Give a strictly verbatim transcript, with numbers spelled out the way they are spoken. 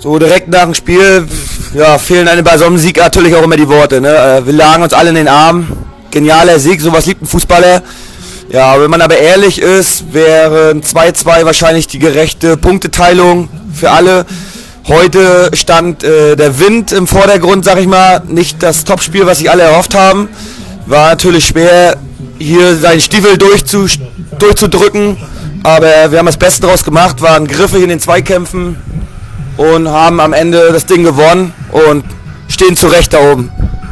So direkt nach dem Spiel, ja, fehlen einem bei so einem Sieg natürlich auch immer die Worte. Ne? Wir lagen uns alle in den Armen. Genialer Sieg, sowas liebt ein Fußballer. Ja, wenn man aber ehrlich ist, wäre ein zwei zwei wahrscheinlich die gerechte Punkteteilung für alle. Heute stand äh, der Wind im Vordergrund, sag ich mal, nicht das Topspiel, was sich alle erhofft haben. War natürlich schwer, hier seinen Stiefel durchzu, durchzudrücken, aber wir haben das Beste draus gemacht, waren griffig in den Zweikämpfen und haben am Ende das Ding gewonnen und stehen zu Recht da oben.